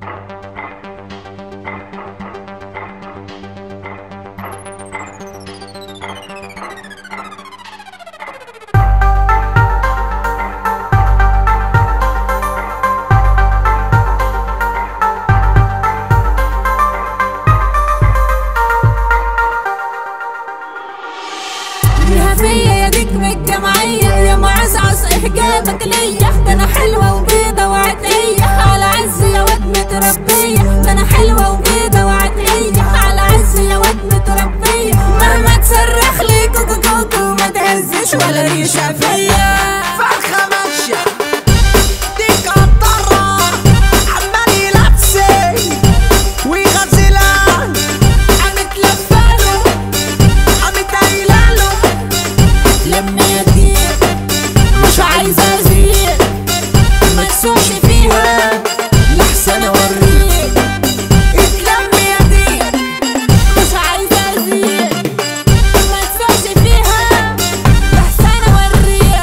فيا يا نجم الجمعية يا معزعز إحجابك ليا، ده أنا حلوة وبيضة وعتقية على عز يا واد متربية، ده أنا حلوة وبيضة وعتقية على عز يا واد متربية، مهما تصرخ لي كوكو كوكو ما تهزش ولا ريشة فيا. فرخة ماشية ديك عالطرة عمال يلبسي ويغزلان، قامت لفاله قامت قايلاله لما يدير مش عايزة أزيد، ما تسوقش فيها لحسن أوريك، اتلم يا دير مش عايزة أزيد، ما تسوقش فيها لحسن أوريك.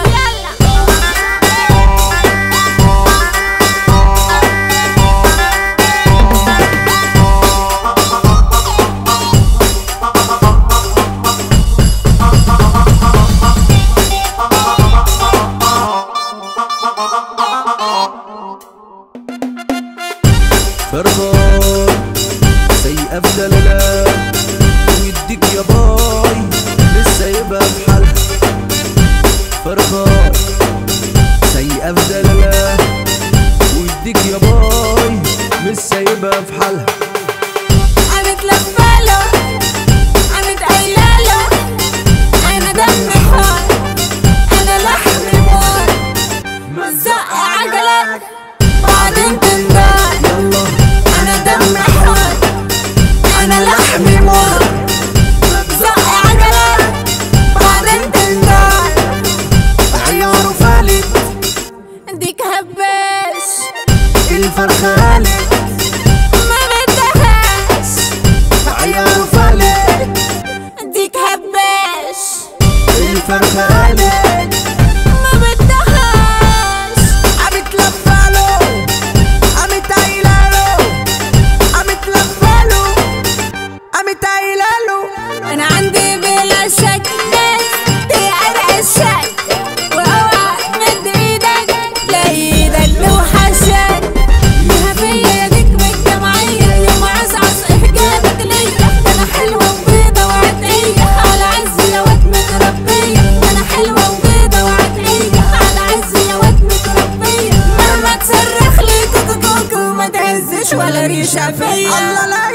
فرغان سيئة في دلالات ويديك يا باي لسه يبقى في حالها. فرغان سيئة في دلالات ويديك يا باي لسه يبقى في حالها. قامت لفاله قامت قايلاله أنا دمي حار أنا لحمي مار، مزق عجلك بعدين تندار، يلا أنا دمي حار أنا لحمي مار، زق عجلك بعدين تندار، عياره فالت ديك هباش الفرخة قالت ما بدهاش، عياره فالت ديك هباش الفرخة قالت ما بدهاش. قامت لفاله قامت قايلاله قامت لفاله قامت قايلاله. أنا عندي بلا شك ناس تقرقشك، وأوعى تمد إيدك لإيدك توحشك، ليها فيا يا نجم الجمعية يا معزعز إحجابك ليا، ده أنا حلوة وبيضة وعتقية على عز يا واد متربية، ده أنا حلوة وبيضة وعتقية على عز يا واد متربية، مهما تصرخ لي كوكو كوكو ما تهزش ولا ريشة فيا. الله لا